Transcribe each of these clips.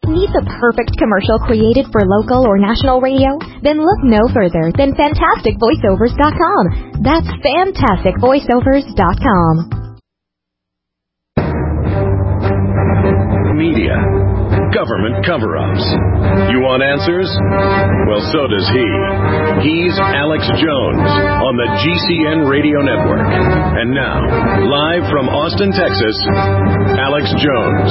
Need the perfect commercial created for local or national radio? Then look no further than FantasticVoiceovers.com. That's FantasticVoiceovers.com. Media. Government cover-ups. You want answers? Well, so does he. He's Alex Jones on the GCN Radio Network. And now, live from Austin, Texas, Alex Jones.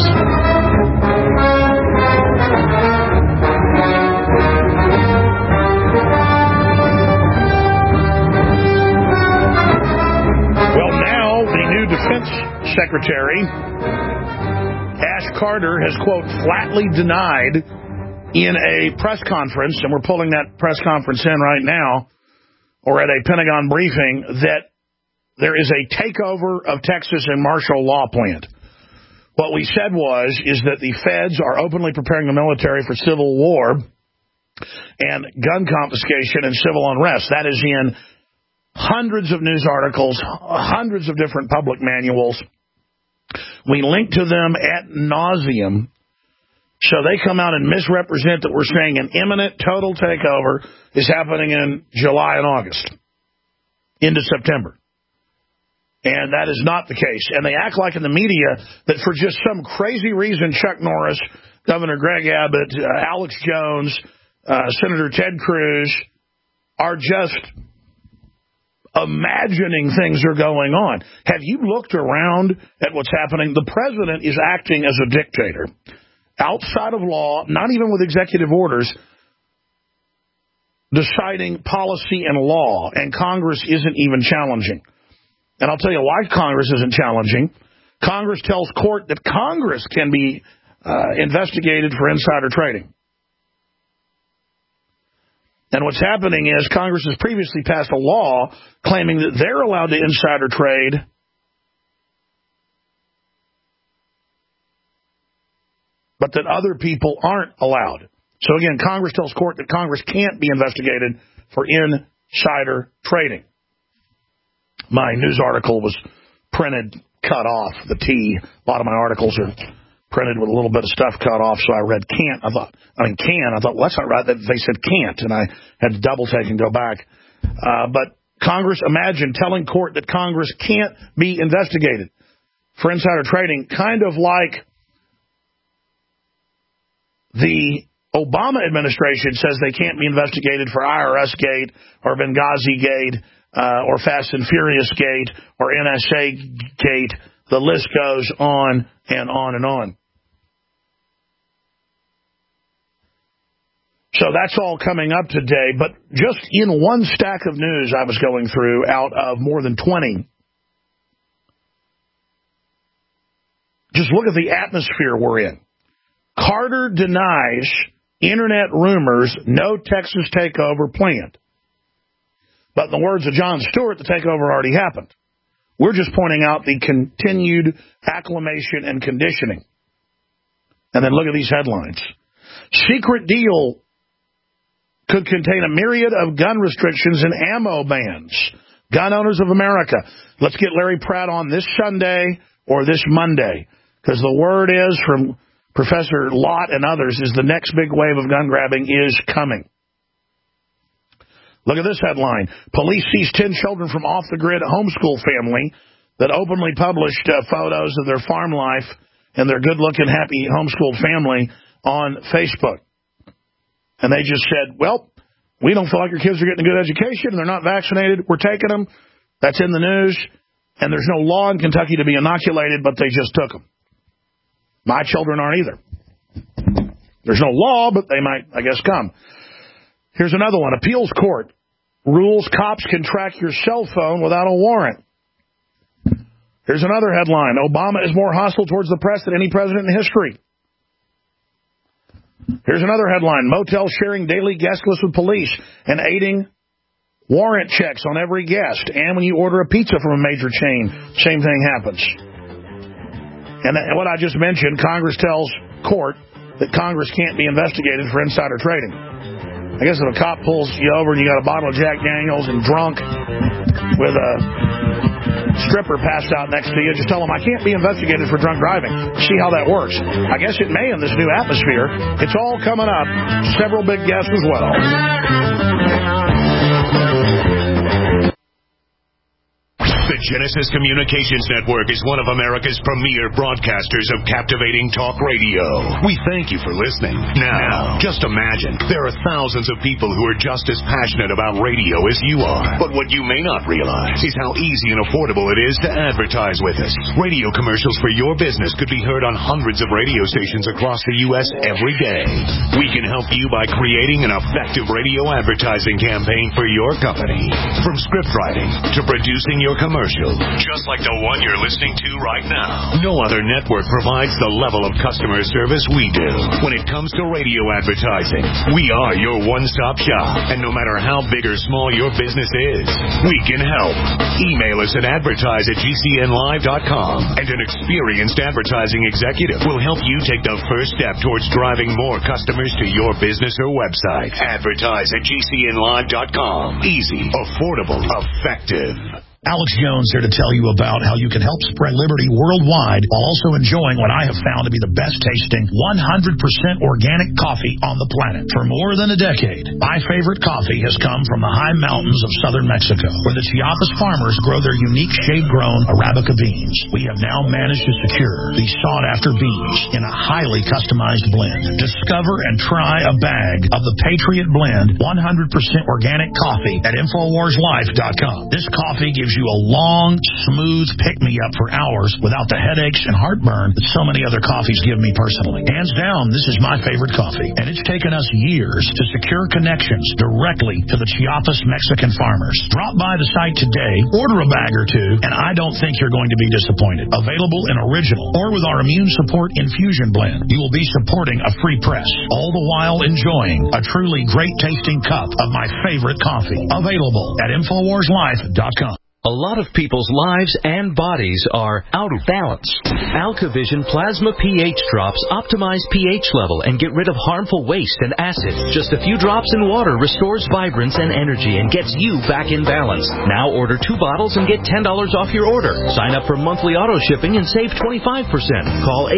Well, now the new Defense Secretary, Ash Carter, has, quote, flatly denied in a press conference, and we're pulling that press conference in right now, or at a Pentagon briefing, that there is a takeover of Texas and martial law planned. What we said is that the feds are openly preparing the military for civil war and gun confiscation and civil unrest. That is in hundreds of news articles, hundreds of different public manuals. We link to them ad nauseum, so they come out and misrepresent that we're saying an imminent total takeover is happening in July and August, into September. And that is not the case. And they act like in the media that for just some crazy reason, Chuck Norris, Governor Greg Abbott, Alex Jones, Senator Ted Cruz are just imagining things are going on. Have you looked around at what's happening? The president is acting as a dictator, outside of law, not even with executive orders, deciding policy and law, and Congress isn't even challenging. And I'll tell you why Congress isn't challenging. Congress tells court that Congress can be investigated for insider trading. And what's happening is Congress has previously passed a law claiming that they're allowed to insider trade but that other people aren't allowed. So again, Congress tells court that Congress can't be investigated for insider trading. My news article was printed, cut off, the T. A lot of my articles are printed with a little bit of stuff cut off, so I read can't. I thought, well, that's not right. They said can't, and I had to double take and go back. But Congress, imagine telling court that Congress can't be investigated for insider trading, kind of like the Obama administration says they can't be investigated for IRS Gate or Benghazi Gate or Fast and Furious Gate or NSA Gate. The list goes on and on and on. So that's all coming up today. But just in one stack of news I was going through out of more than 20, just look at the atmosphere we're in. Carter denies internet rumors, no Texas takeover planned. But in the words of Jon Stewart, the takeover already happened. We're just pointing out the continued acclimation and conditioning. And then look at these headlines. Secret deal could contain a myriad of gun restrictions and ammo bans. Gun owners of America. Let's get Larry Pratt on this Sunday or this Monday. Because the word is from Professor Lott and others is the next big wave of gun grabbing is coming. Look at this headline. Police seized 10 children from off-the-grid homeschool family that openly published photos of their farm life and their good-looking, happy homeschooled family on Facebook. And they just said, well, we don't feel like your kids are getting a good education and they're not vaccinated. We're taking them. That's in the news. And there's no law in Kentucky to be inoculated, but they just took them. My children aren't either. There's no law, but they might, I guess, come. Here's another one. Appeals court rules cops can track your cell phone without a warrant. Here's another headline. Obama is more hostile towards the press than any president in history. Here's another headline. Motel sharing daily guest lists with police and aiding warrant checks on every guest. And when you order a pizza from a major chain, same thing happens. And what I just mentioned, Congress tells court that Congress can't be investigated for insider trading. I guess if a cop pulls you over and you got a bottle of Jack Daniels and drunk with a stripper passed out next to you, just tell them I can't be investigated for drunk driving. See how that works. I guess it may in this new atmosphere. It's all coming up. Several big guests as well. The Genesis Communications Network is one of America's premier broadcasters of captivating talk radio. We thank you for listening. Now, just imagine, there are thousands of people who are just as passionate about radio as you are. But what you may not realize is how easy and affordable it is to advertise with us. Radio commercials for your business could be heard on hundreds of radio stations across the U.S. every day. We can help you by creating an effective radio advertising campaign for your company. From script writing to producing your commercial, just like the one you're listening to right now. No other network provides the level of customer service we do. When it comes to radio advertising, we are your one-stop shop. And no matter how big or small your business is, we can help. Email us at advertise@gcnlive.com, and an experienced advertising executive will help you take the first step towards driving more customers to your business or website. Advertise@gcnlive.com. Easy, affordable, effective. Alex Jones here to tell you about how you can help spread liberty worldwide while also enjoying what I have found to be the best tasting 100% organic coffee on the planet. For more than a decade, my favorite coffee has come from the high mountains of southern Mexico, where the Chiapas farmers grow their unique shade-grown Arabica beans. We have now managed to secure these sought-after beans in a highly customized blend. Discover and try a bag of the Patriot Blend 100% organic coffee at InfoWarsLife.com. This coffee gives you a long, smooth pick-me-up for hours without the headaches and heartburn that so many other coffees give me personally. Hands down, this is my favorite coffee, and it's taken us years to secure connections directly to the Chiapas Mexican farmers. Drop by the site today, order a bag or two, and I don't think you're going to be disappointed. Available in original or with our immune support infusion blend, you will be supporting a free press, all the while enjoying a truly great-tasting cup of my favorite coffee. Available at InfoWarsLife.com. A lot of people's lives and bodies are out of balance. AlkaVision Plasma pH drops optimize pH level and get rid of harmful waste and acid. Just a few drops in water restores vibrance and energy and gets you back in balance. Now order 2 bottles and get $10 off your order. Sign up for monthly auto shipping and save 25%. Call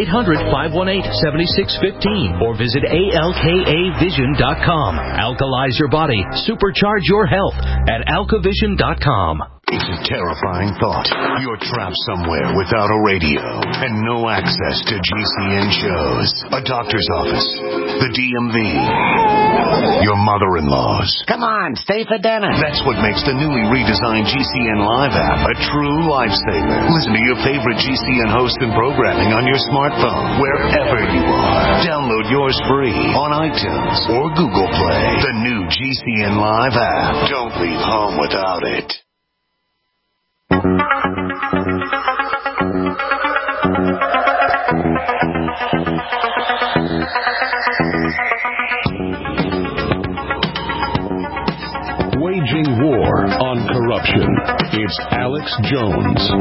800-518-7615 or visit alkavision.com. Alkalize your body. Supercharge your health at alkavision.com. It's a terrifying thought. You're trapped somewhere without a radio and no access to GCN shows, a doctor's office, the DMV, your mother-in-law's. Come on, stay for dinner. That's what makes the newly redesigned GCN Live app a true lifesaver. Listen to your favorite GCN hosts and programming on your smartphone, wherever you are. Download yours free on iTunes or Google Play. The new GCN Live app. Don't leave home without it. Waging war on corruption. It's Alex Jones.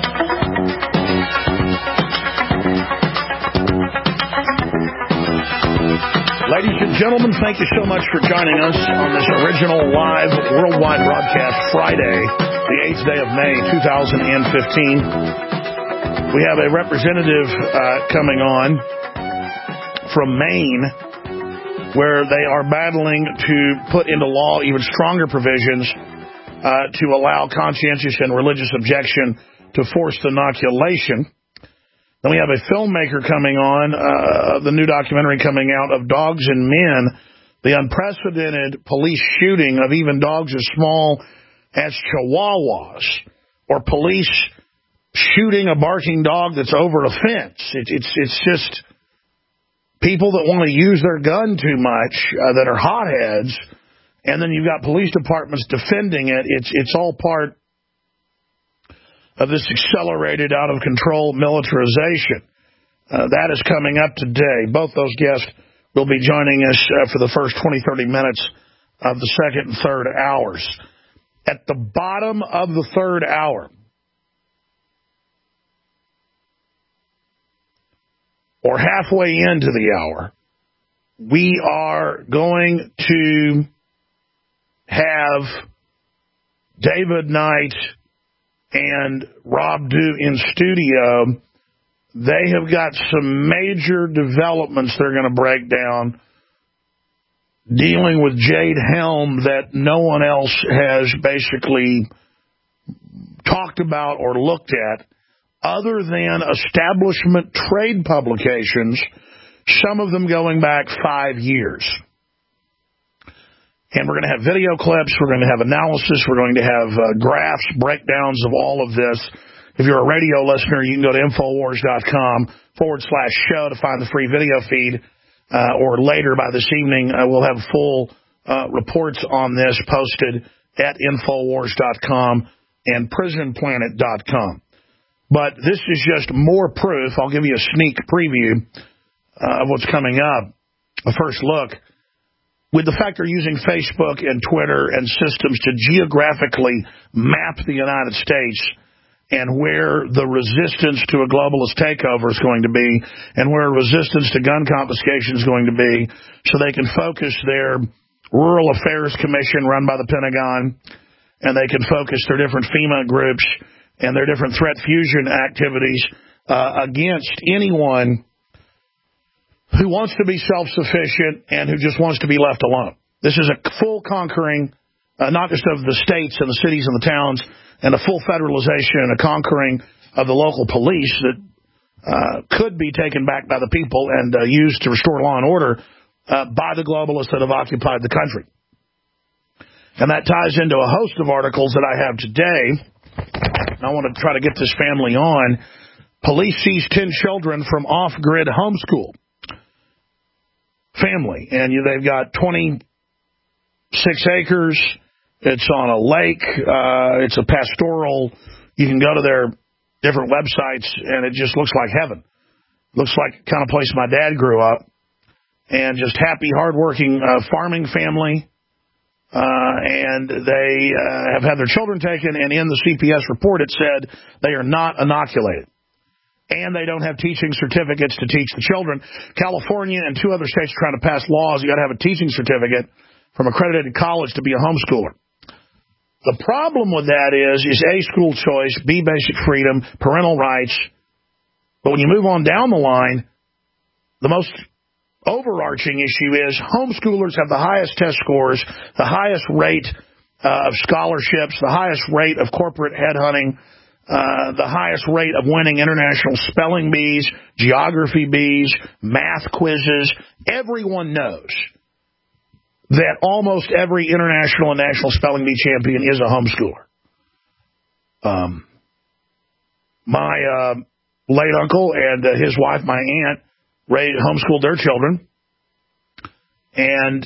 Ladies and gentlemen, thank you so much for joining us on this original live worldwide broadcast Friday, the 8th day of May, 2015. We have a representative coming on from Maine, where they are battling to put into law even stronger provisions to allow conscientious and religious objection to forced inoculation. Then we have a filmmaker coming on, the new documentary coming out of Dogs and Men, the unprecedented police shooting of even dogs as small as Chihuahuas, or police shooting a barking dog that's over a fence. It's just people that want to use their gun too much, that are hotheads, and then you've got police departments defending it. It's all part of this accelerated, out-of-control militarization. That is coming up today. Both those guests will be joining us for the first 20, 30 minutes of the second and third hours. At the bottom of the third hour, or halfway into the hour, we are going to have David Knight and Rob Dew in studio. They have got some major developments they're going to break down dealing with Jade Helm that no one else has basically talked about or looked at other than establishment trade publications, some of them going back 5 years. And we're going to have video clips, we're going to have analysis, we're going to have graphs, breakdowns of all of this. If you're a radio listener, you can go to Infowars.com/show to find the free video feed, or later by this evening, we'll have full reports on this posted at Infowars.com and PrisonPlanet.com. But this is just more proof. I'll give you a sneak preview of what's coming up, a first look. With the fact they're using Facebook and Twitter and systems to geographically map the United States and where the resistance to a globalist takeover is going to be and where resistance to gun confiscation is going to be, so they can focus their Rural Affairs Commission run by the Pentagon, and they can focus their different FEMA groups and their different threat fusion activities against anyone who wants to be self-sufficient and who just wants to be left alone. This is a full conquering, not just of the states and the cities and the towns, and a full federalization and a conquering of the local police that could be taken back by the people and used to restore law and order by the globalists that have occupied the country. And that ties into a host of articles that I have today. I want to try to get this family on. Police seize 10 children from off-grid homeschool family. And they've got 26 acres. It's on a lake. It's a pastoral. You can go to their different websites, and it just looks like heaven. Looks like the kind of place my dad grew up. And just happy, hardworking farming family. And they have had their children taken, and in the CPS report it said they are not inoculated. And they don't have teaching certificates to teach the children. California and 2 other states are trying to pass laws. You got to have a teaching certificate from accredited college to be a homeschooler. The problem with that is A, school choice, B, basic freedom, parental rights. But when you move on down the line, the most overarching issue is homeschoolers have the highest test scores, the highest rate of scholarships, the highest rate of corporate headhunting, the highest rate of winning international spelling bees, geography bees, math quizzes. Everyone knows that almost every international and national spelling bee champion is a homeschooler. My late uncle and his wife, my aunt, homeschooled their children, and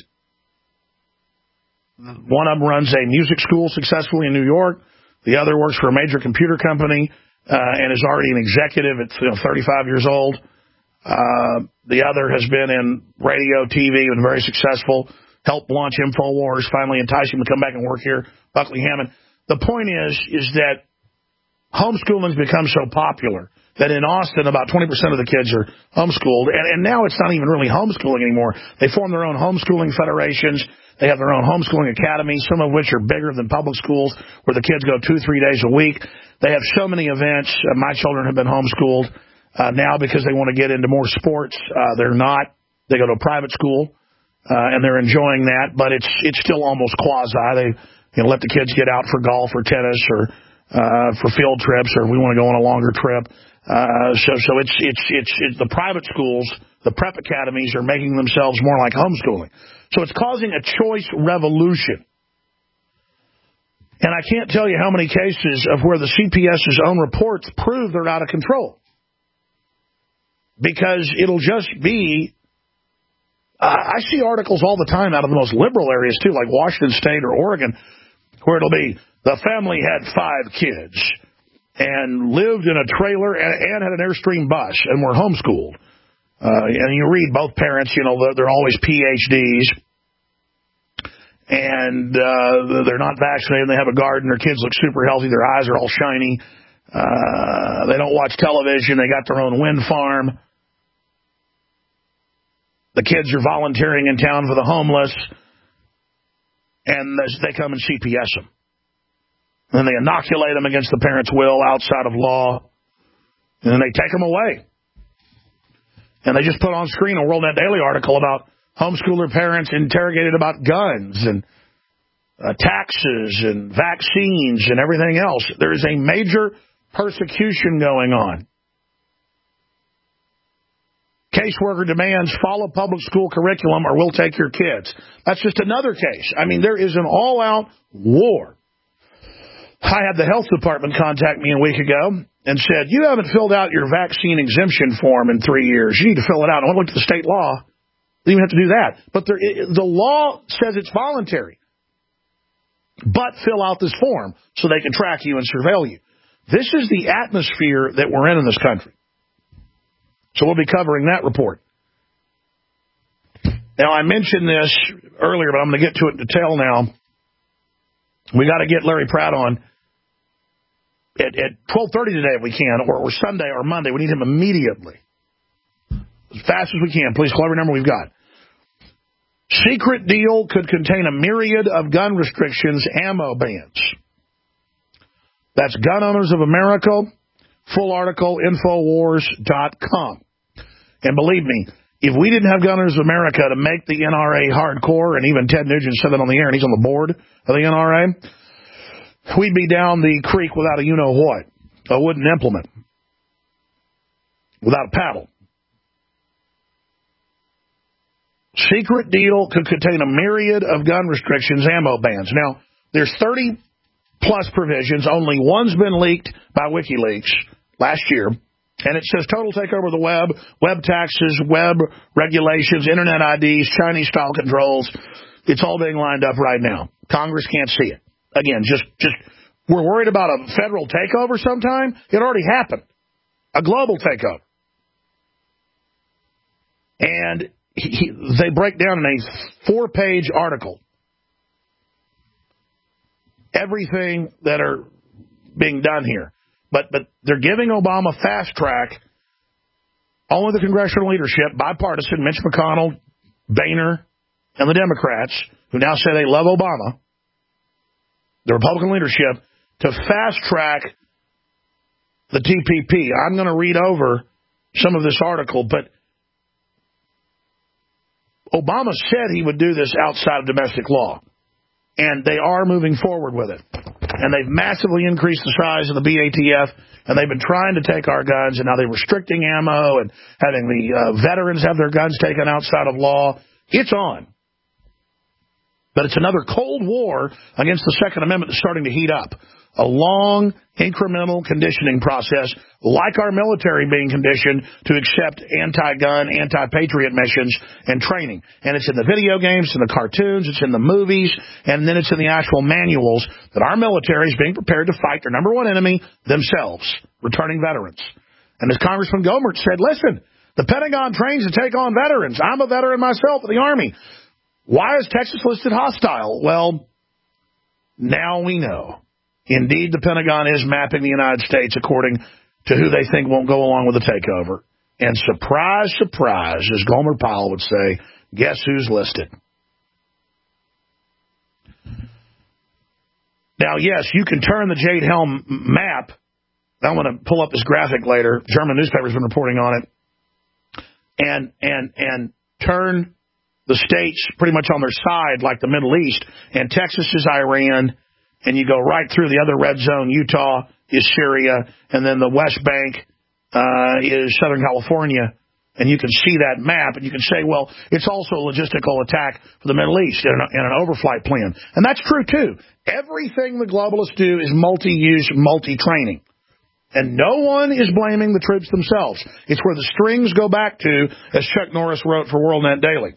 one of them runs a music school successfully in New York. The other works for a major computer company and is already an executive at 35 years old. The other has been in radio, TV, and very successful. Helped launch InfoWars, finally entice him to come back and work here, Buckley Hammond. The point is that homeschooling has become so popular that in Austin, about 20% of the kids are homeschooled. And now it's not even really homeschooling anymore. They form their own homeschooling federations. They have their own homeschooling academies, some of which are bigger than public schools, where the kids go 2-3 days a week. They have so many events. My children have been homeschooled now because they want to get into more sports. They're not. They go to a private school, and they're enjoying that. But it's still almost quasi. They let the kids get out for golf or tennis or for field trips, or if we want to go on a longer trip. So it's the private schools, the prep academies are making themselves more like homeschooling. So it's causing a choice revolution. And I can't tell you how many cases of where the CPS's own reports prove they're out of control. Because it'll just be, I see articles all the time out of the most liberal areas too, like Washington State or Oregon, where it'll be, the family had 5 kids and lived in a trailer and had an Airstream bus and were homeschooled. And you read both parents, they're always PhDs, and they're not vaccinated, they have a garden, their kids look super healthy, their eyes are all shiny, they don't watch television, they got their own wind farm, the kids are volunteering in town for the homeless, and they come and CPS them. And then they inoculate them against the parent's will outside of law. And then they take them away. And they just put on screen a WorldNet Daily article about homeschooler parents interrogated about guns and taxes and vaccines and everything else. There is a major persecution going on. Caseworker demands follow public school curriculum or we'll take your kids. That's just another case. I mean, there is an all-out war. I had the health department contact me a week ago and said, you haven't filled out your vaccine exemption form in 3 years. You need to fill it out. I went to the state law. You don't even have to do that. But the law says it's voluntary. But fill out this form so they can track you and surveil you. This is the atmosphere that we're in this country. So we'll be covering that report. Now, I mentioned this earlier, but I'm going to get to it in detail now. We got to get Larry Pratt on at 12:30 today if we can, or Sunday or Monday. We need him immediately. As fast as we can. Please call every number we've got. Secret deal could contain a myriad of gun restrictions, ammo bans. That's Gun Owners of America, full article, Infowars.com. And believe me, if we didn't have Gun Owners of America to make the NRA hardcore, and even Ted Nugent said that on the air, and he's on the board of the NRA, we'd be down the creek without a you-know-what, a wooden implement, without a paddle. Secret deal could contain a myriad of gun restrictions, ammo bans. Now, there's 30-plus provisions. Only one's been leaked by WikiLeaks last year. And it says total takeover of the web taxes, web regulations, internet IDs, Chinese-style controls. It's all being lined up right now. Congress can't see it. Again, just we're worried about a federal takeover sometime. It already happened. A global takeover. And they break down in a 4-page article everything that are being done here. But they're giving Obama fast track. Only the congressional leadership, bipartisan, Mitch McConnell, Boehner, and the Democrats, who now say they love Obama, the Republican leadership, to fast track the TPP. I'm going to read over some of this article, but Obama said he would do this outside of domestic law, and they are moving forward with it. And they've massively increased the size of the BATF, and they've been trying to take our guns, and now they're restricting ammo and having the veterans have their guns taken outside of law. It's on. But it's another Cold War against the Second Amendment that's starting to heat up. A long, incremental conditioning process, like our military being conditioned to accept anti-gun, anti-patriot missions and training. And it's in the video games, it's in the cartoons, it's in the movies, and then it's in the actual manuals that our military is being prepared to fight their number one enemy, themselves, returning veterans. And as Congressman Gohmert said, listen, the Pentagon trains to take on veterans. I'm a veteran myself of the Army. Why is Texas listed hostile? Well, now we know. Indeed, the Pentagon is mapping the United States according to who they think won't go along with the takeover. And surprise, surprise, as Gomer Pyle would say, guess who's listed? Now, yes, you can turn the Jade Helm map. I'm going to pull up this graphic later. German newspaper's been reporting on it. And turn the states pretty much on their side like the Middle East. And Texas is Iran. And you go right through the other red zone. Utah is Syria. And then the West Bank is Southern California. And you can see that map. And you can say, well, it's also a logistical attack for the Middle East and an overflight plan. And that's true, too. Everything the globalists do is multi-use, multi-training. And no one is blaming the troops themselves. It's where the strings go back to, as Chuck Norris wrote for WorldNet Daily.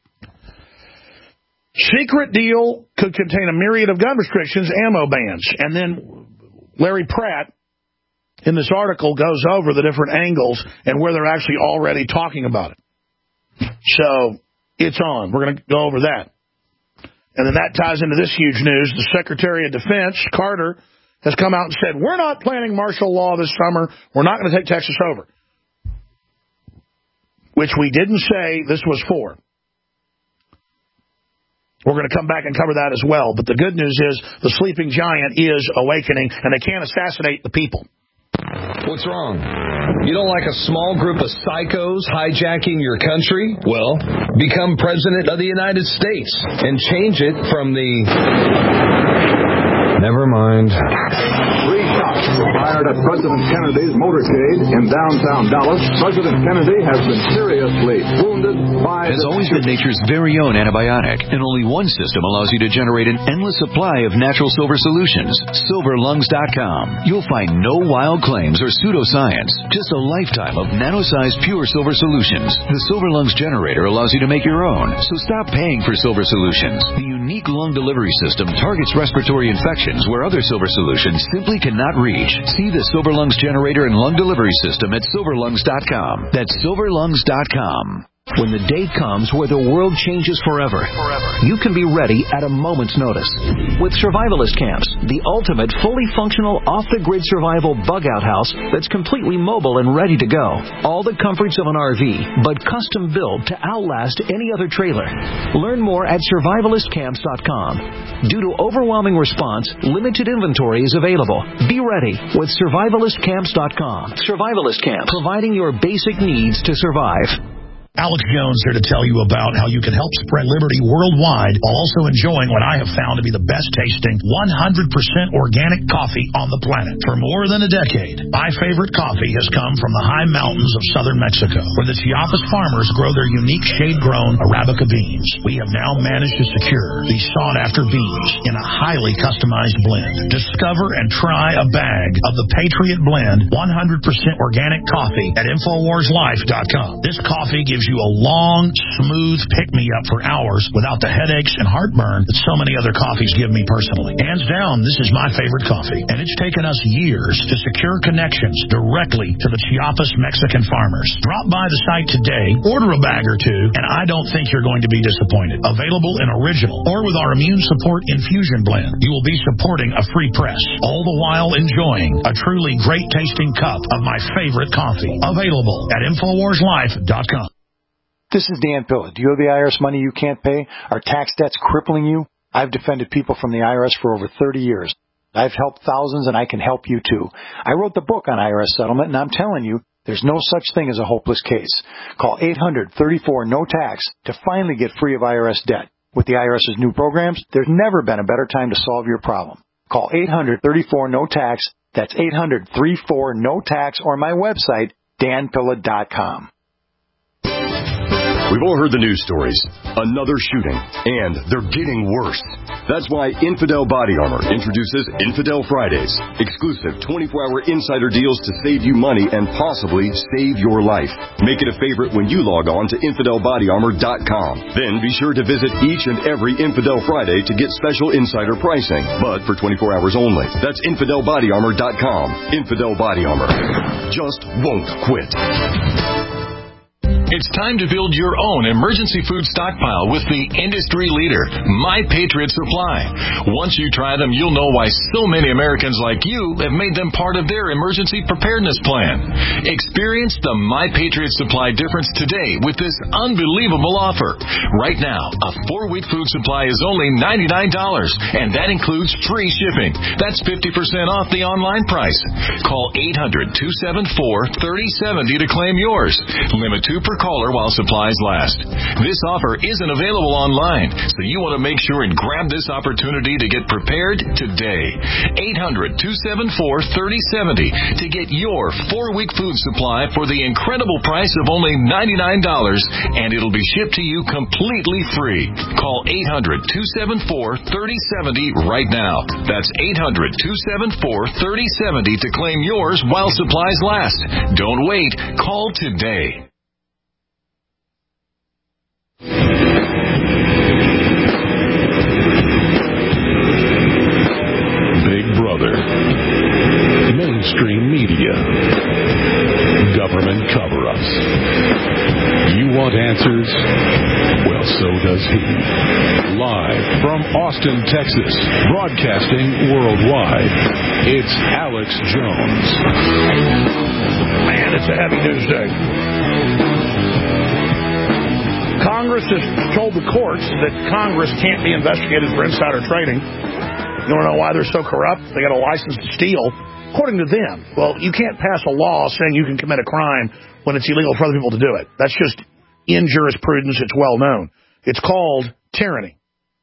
Secret deal could contain a myriad of gun restrictions, ammo bans. And then Larry Pratt, in this article, goes over the different angles and where they're actually already talking about it. So it's on. We're going to go over that. And then that ties into this huge news. The Secretary of Defense, Carter, has come out and said, we're not planning martial law this summer. We're not going to take Texas over. Which we didn't say this was for. We're going to come back and cover that as well. But the good news is the sleeping giant is awakening, and they can't assassinate the people. What's wrong? You don't like a small group of psychos hijacking your country? Well, become president of the United States and change it from the... Never mind. 3 shots were fired at President Kennedy's motorcade in downtown Dallas. President Kennedy has been seriously wounded by... Has always been nature's very own antibiotic, and only one system allows you to generate an endless supply of natural silver solutions. SilverLungs.com. You'll find no wild claims or pseudoscience, just a lifetime of nano-sized pure silver solutions. The Silver Lungs generator allows you to make your own, so stop paying for silver solutions. The unique lung delivery system targets respiratory infections where other silver solutions simply cannot reach. See the Silver Lungs generator and lung delivery system at SilverLungs.com. That's SilverLungs.com. When the day comes where the world changes forever, you can be ready at a moment's notice. With Survivalist Camps, the ultimate fully functional off-the-grid survival bug-out house that's completely mobile and ready to go. All the comforts of an RV, but custom built to outlast any other trailer. Learn more at survivalistcamps.com. Due to overwhelming response, limited inventory is available. Be ready with survivalistcamps.com. Survivalist Camps, providing your basic needs to survive. Alex Jones here to tell you about how you can help spread liberty worldwide while also enjoying what I have found to be the best tasting 100% organic coffee on the planet. For more than a decade, my favorite coffee has come from the high mountains of southern Mexico, where the Chiapas farmers grow their unique shade-grown Arabica beans. We have now managed to secure these sought-after beans in a highly customized blend. Discover and try a bag of the Patriot Blend 100% organic coffee at InfoWarsLife.com. This coffee gives you a long, smooth pick-me-up for hours without the headaches and heartburn that so many other coffees give me personally. Hands down, this is my favorite coffee, and it's taken us years to secure connections directly to the Chiapas Mexican farmers. Drop by the site today, order a bag or two, and I don't think you're going to be disappointed. Available in original or with our immune support infusion blend, you will be supporting a free press, all the while enjoying a truly great-tasting cup of my favorite coffee. Available at InfoWarsLife.com. This is Dan Pilla. Do you owe the IRS money you can't pay? Are tax debts crippling you? I've defended people from the IRS for over 30 years. I've helped thousands, and I can help you too. I wrote the book on IRS settlement, and I'm telling you, there's no such thing as a hopeless case. Call 800-34-NO-TAX to finally get free of IRS debt. With the IRS's new programs, there's never been a better time to solve your problem. Call 800-34-NO-TAX. That's 800-34-NO-TAX, or my website, danpilla.com. We've all heard the news stories. Another shooting, and they're getting worse. That's why Infidel Body Armor introduces Infidel Fridays, exclusive 24-hour insider deals to save you money and possibly save your life. Make it a favorite when you log on to InfidelBodyArmor.com. Then be sure to visit each and every Infidel Friday to get special insider pricing, but for 24 hours only. That's InfidelBodyArmor.com. Infidel Body Armor just won't quit. It's time to build your own emergency food stockpile with the industry leader, My Patriot Supply. Once you try them, you'll know why so many Americans like you have made them part of their emergency preparedness plan. Experience the My Patriot Supply difference today with this unbelievable offer. Right now, a 4-week food supply is only $99, and that includes free shipping. That's 50% off the online price. Call 800-274-3070 to claim yours. Limit 2 per caller while supplies last. This offer isn't available online, so you want to make sure and grab this opportunity to get prepared today. 800-274-3070 to get your 4-week food supply for the incredible price of only $99, and it'll be shipped to you completely free. Call 800-274-3070 right now. That's 800-274-3070 to claim yours while supplies last. Don't wait. Call today. Big Brother, mainstream media, government cover-ups. You want answers? Well, so does he. Live from Austin, Texas, broadcasting worldwide, it's Alex Jones. Man, it's a heavy news day. Congress has told the courts that Congress can't be investigated for insider trading. You want to know why they're so corrupt? They got a license to steal, according to them. Well, you can't pass a law saying you can commit a crime when it's illegal for other people to do it. That's just in jurisprudence. It's well known. It's called tyranny.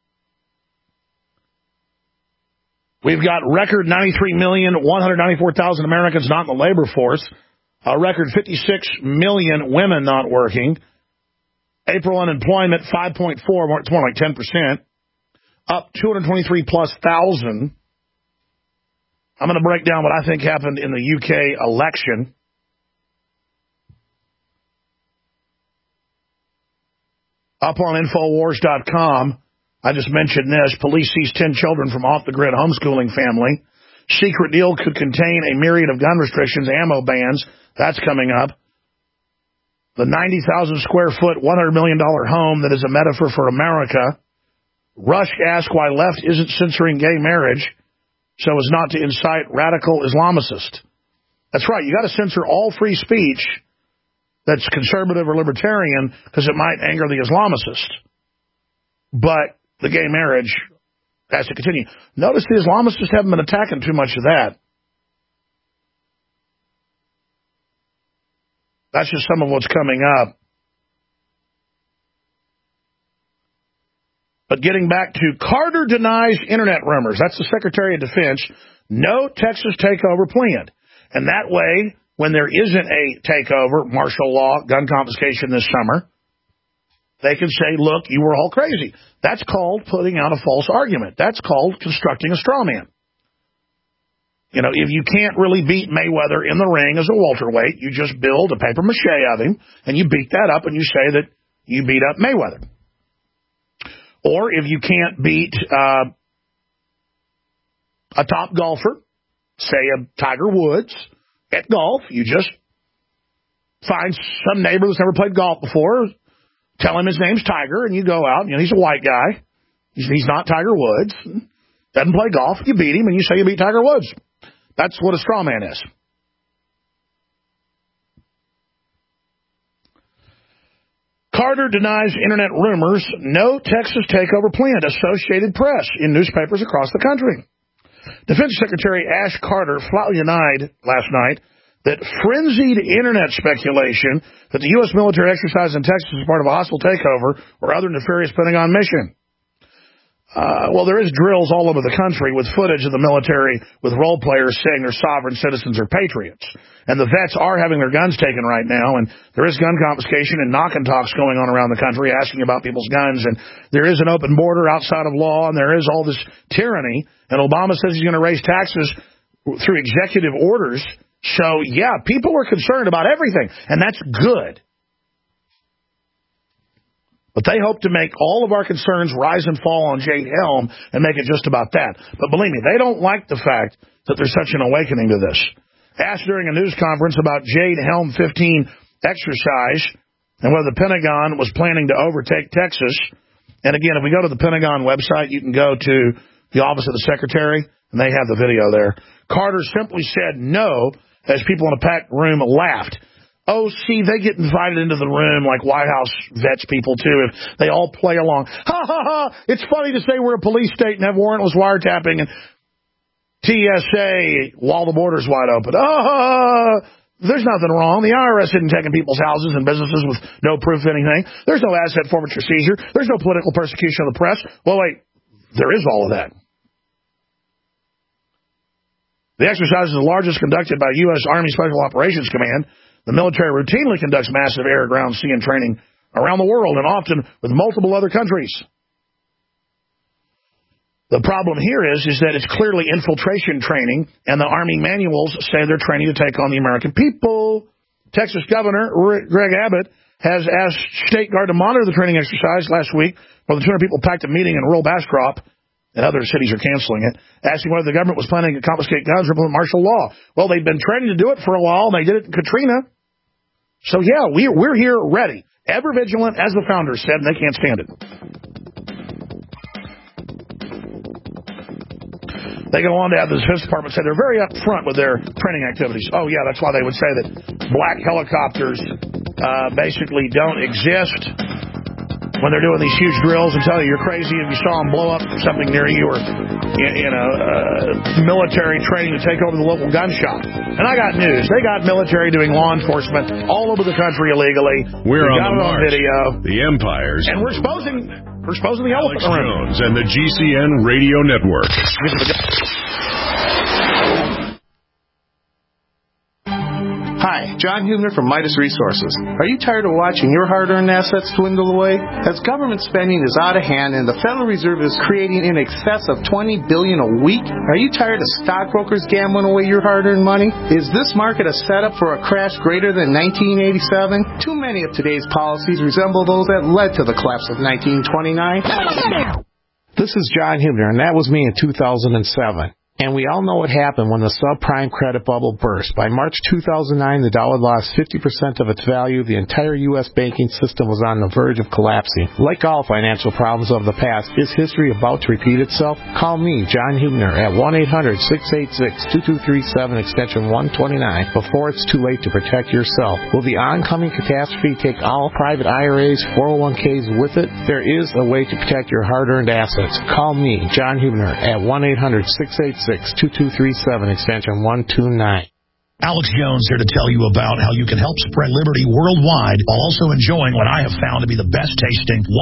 We've got record 93,194,000 Americans not in the labor force. A record 56 million women not working. April unemployment 5.4, it's more like 10%. Up 223 plus thousand. I'm going to break down what I think happened in the UK election. Up on Infowars.com, I just mentioned this. Police seized 10 children from off-the-grid homeschooling family. Secret deal could contain a myriad of gun restrictions, ammo bans. That's coming up. The 90,000 square foot, $100 million home that is a metaphor for America. Rush asked why left isn't censoring gay marriage so as not to incite radical Islamicists. That's right. You got to censor all free speech that's conservative or libertarian because it might anger the Islamicists. But the gay marriage has to continue. Notice the Islamicists haven't been attacking too much of that. That's just some of what's coming up. But getting back to Carter denies internet rumors. That's the Secretary of Defense. No Texas takeover planned. And that way, when there isn't a takeover, martial law, gun confiscation this summer, they can say, look, you were all crazy. That's called putting out a false argument. That's called constructing a straw man. You know, if you can't really beat Mayweather in the ring as a welterweight, you just build a paper mache of him, and you beat that up, and you say that you beat up Mayweather. Or if you can't beat a top golfer, say a Tiger Woods, at golf, you just find some neighbor that's never played golf before, tell him his name's Tiger, and you go out, you know, he's a white guy, he's not Tiger Woods, doesn't play golf, you beat him, and you say you beat Tiger Woods. That's what a straw man is. Carter denies internet rumors. No Texas takeover planned. Associated Press in newspapers across the country. Defense Secretary Ash Carter flatly denied last night that frenzied internet speculation that the U.S. military exercise in Texas is part of a hostile takeover or other nefarious Pentagon mission. Well, there is drills all over the country with footage of the military with role players saying they're sovereign citizens or patriots. And the vets are having their guns taken right now, and there is gun confiscation and knock and talks going on around the country asking about people's guns. And there is an open border outside of law, and there is all this tyranny. And Obama says he's going to raise taxes through executive orders. So, yeah, people are concerned about everything, and that's good. But they hope to make all of our concerns rise and fall on Jade Helm and make it just about that. But believe me, they don't like the fact that there's such an awakening to this. Asked during a news conference about Jade Helm 15 exercise and whether the Pentagon was planning to overtake Texas. And again, if we go to the Pentagon website, you can go to the Office of the Secretary, and they have the video there. Carter simply said no as people in a packed room laughed. Oh, see, they get invited into the room like White House vets people, too, if they all play along. Ha, ha, ha, it's funny to say we're a police state and have warrantless wiretapping and TSA while the border's wide open. There's nothing wrong. The IRS isn't taking people's houses and businesses with no proof of anything. There's no asset forfeiture seizure. There's no political persecution of the press. Well, wait, there is all of that. The exercise is the largest conducted by U.S. Army Special Operations Command. The military routinely conducts massive air, ground, sea, and training around the world, and often with multiple other countries. The problem here is that it's clearly infiltration training, and the Army manuals say they're training to take on the American people. Texas Governor Greg Abbott has asked State Guard to monitor the training exercise last week, where the 200 people packed a meeting in rural Bastrop, and other cities are canceling it, asking whether the government was planning to confiscate guns or implement martial law. Well, they've been training to do it for a while, and they did it in Katrina. So, yeah, we're here ready. Ever vigilant, as the founders said, and they can't stand it. They go on to have the Defense Department say they're very upfront with their training activities. Oh, yeah, that's why they would say that black helicopters basically don't exist. when they're doing these huge drills and tell you you're crazy if you saw them blow up something near you or military training to take over the local gun shop. And I got news. They got military doing law enforcement all over the country illegally. We're on the march. Video. The empires. And we're exposing the elephant Alex Jones and the GCN Radio Network. Hi, John Hubner from Midas Resources. Are you tired of watching your hard-earned assets dwindle away? As government spending is out of hand and the Federal Reserve is creating in excess of $20 billion a week, are you tired of stockbrokers gambling away your hard-earned money? Is this market a setup for a crash greater than 1987? Too many of today's policies resemble those that led to the collapse of 1929. This is John Hubner, and that was me in 2007. And we all know what happened when the subprime credit bubble burst. By March 2009, the dollar lost 50% of its value. The entire U.S. banking system was on the verge of collapsing. Like all financial problems of the past, is history about to repeat itself? Call me, John Hubner, at 1-800-686-2237, extension 129, before it's too late to protect yourself. Will the oncoming catastrophe take all private IRAs, 401ks with it? There is a way to protect your hard-earned assets. Call me, John Hubner, at 1-800-686-2237, extension 129. Alex Jones here to tell you about how you can help spread liberty worldwide while also enjoying what I have found to be the best tasting 100%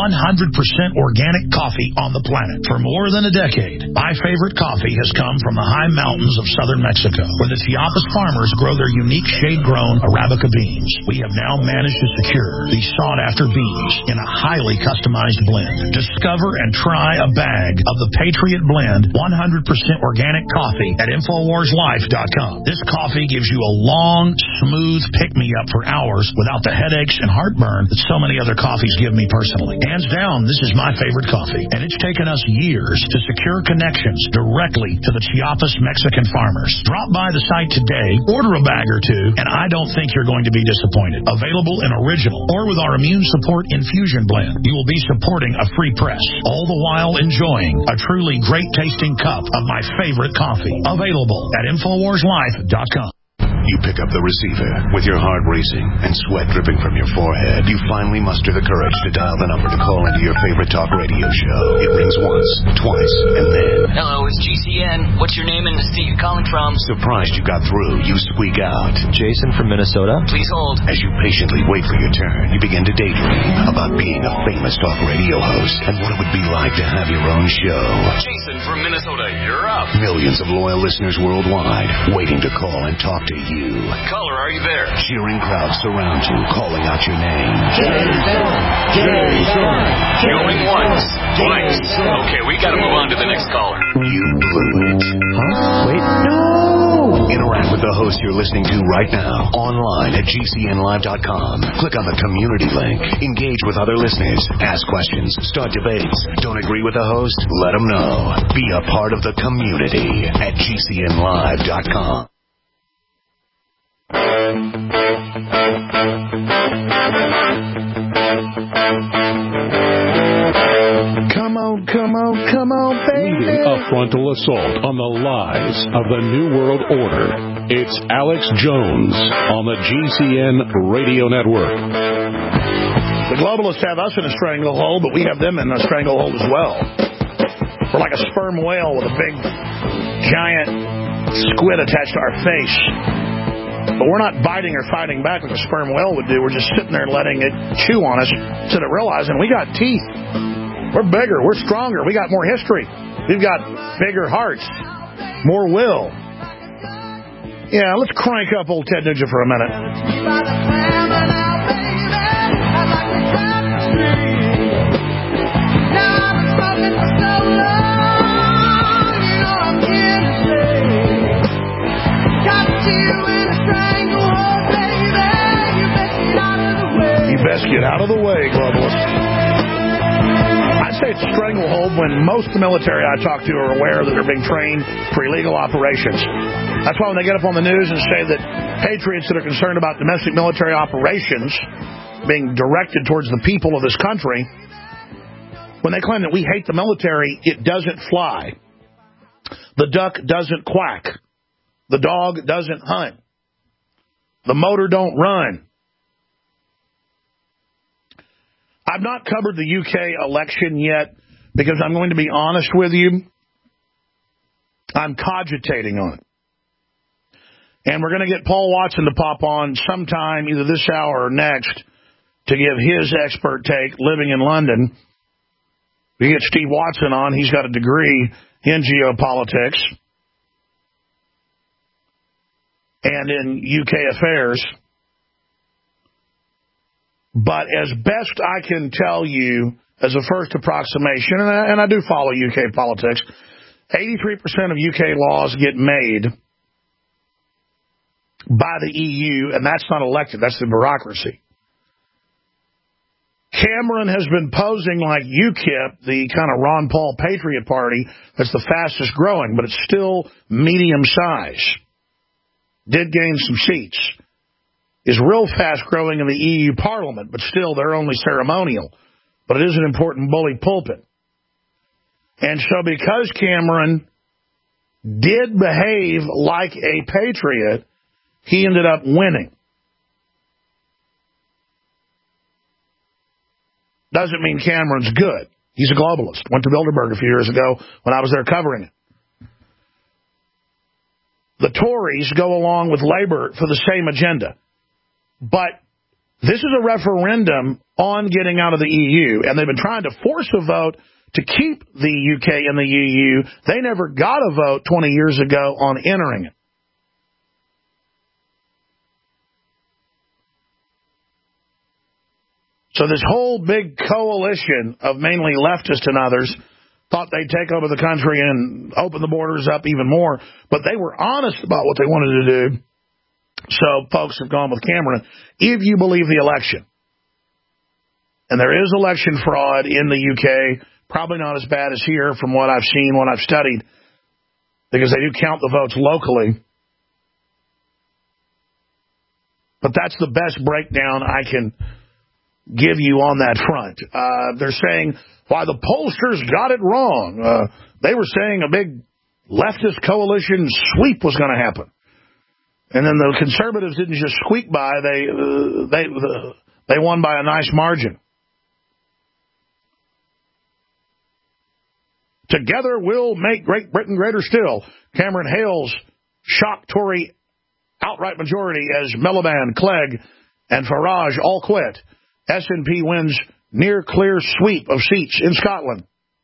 organic coffee on the planet. For more than a decade, my favorite coffee has come from the high mountains of southern Mexico, where the Chiapas farmers grow their unique shade-grown Arabica beans. We have now managed to secure these sought-after beans in a highly customized blend. Discover and try a bag of the Patriot Blend 100% organic coffee at InfoWarsLife.com. This coffee gives you a long, smooth pick-me-up for hours without the headaches and heartburn that so many other coffees give me personally. Hands down, this is my favorite coffee, and it's taken us years to secure connections directly to the Chiapas Mexican farmers. Drop by the site today, order a bag or two, and I don't think you're going to be disappointed. Available in original or with our immune support infusion blend, you will be supporting a free press, all the while enjoying a truly great-tasting cup of my favorite coffee. Available at InfoWarsLife.com. You pick up the receiver with your heart racing and sweat dripping from your forehead. You finally muster the courage to dial the number to call into your favorite talk radio show. It rings once, twice, and then... Hello, it's GCN. What's your name and the state you're calling from? Surprised you got through, you squeak out. Jason from Minnesota. Please hold. As you patiently wait for your turn, you begin to daydream about being a famous talk radio host and what it would be like to have your own show. Jason from Minnesota, you're up. Millions of loyal listeners worldwide waiting to call and talk to you. Caller, are you there? Cheering crowds surround you, calling out your name. Jason! Jason! Going once, twice. Okay, we gotta move on to the next caller. You blew it. Huh? Wait, no! Interact with the host you're listening to right now, online at GCNlive.com. Click on the community link. Engage with other listeners. Ask questions. Start debates. Don't agree with the host? Let them know. Be a part of the community at GCNlive.com. Come on, baby. Leading a frontal assault on the lies of the New World Order. It's Alex Jones on the GCN Radio Network. The globalists have us in a stranglehold, but we have them in a stranglehold as well. We're like a sperm whale with a big, giant squid attached to our face. But we're not biting or fighting back like a sperm whale would do. We're just sitting there letting it chew on us instead of realizing we got teeth. We're bigger. We're stronger. We got more history. We've got bigger hearts. More will. Yeah, let's crank up old Ted Nugent for a minute. You best get out of the way, globalist. I'd say it's a stranglehold when most of the military I talk to are aware that they're being trained for illegal operations. That's why when they get up on the news and say that patriots that are concerned about domestic military operations being directed towards the people of this country, when they claim that we hate the military, it doesn't fly. The duck doesn't quack. The dog doesn't hunt. The motor don't run. I've not covered the UK election yet because I'm going to be honest with you. I'm cogitating on it. And we're going to get Paul Watson to pop on sometime, either this hour or next, to give his expert take, living in London. We get Steve Watson on. He's got a degree in geopolitics and in UK affairs. But as best I can tell you, as a first approximation, and I do follow UK politics, 83% of UK laws get made by the EU, and that's not elected. That's the bureaucracy. Cameron has been posing like UKIP, the kind of Ron Paul Patriot Party, that's the fastest growing, but it's still medium size. Did gain some seats. Is real fast growing in the EU Parliament, but still they're only ceremonial. But it is an important bully pulpit. And so because Cameron did behave like a patriot, he ended up winning. Doesn't mean Cameron's good. He's a globalist. Went to Bilderberg a few years ago when I was there covering it. The Tories go along with Labour for the same agenda. But this is a referendum on getting out of the EU, and they've been trying to force a vote to keep the UK in the EU. They never got a vote 20 years ago on entering it. So this whole big coalition of mainly leftists and others thought they'd take over the country and open the borders up even more, but they were honest about what they wanted to do. So folks have gone with Cameron. If you believe the election, and there is election fraud in the UK, probably not as bad as here from what I've seen, what I've studied, because they do count the votes locally. But that's the best breakdown I can give you on that front. They're saying why the pollsters got it wrong. They were saying a big leftist coalition sweep was going to happen. And then the conservatives didn't just squeak by, they won by a nice margin. Together we'll make Great Britain greater still. Cameron hails shock Tory outright majority as Miliband, Clegg, and Farage all quit. SNP wins near clear sweep of seats in Scotland.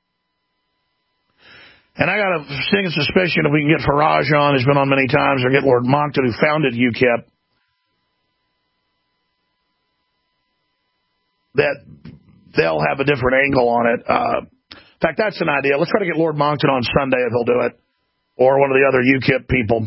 And I got a stinging suspicion if we can get Farage on, who's been on many times, or get Lord Monckton, who founded UKIP, that they'll have a different angle on it. In fact, that's an idea. Let's try to get Lord Monckton on Sunday if he'll do it, or one of the other UKIP people.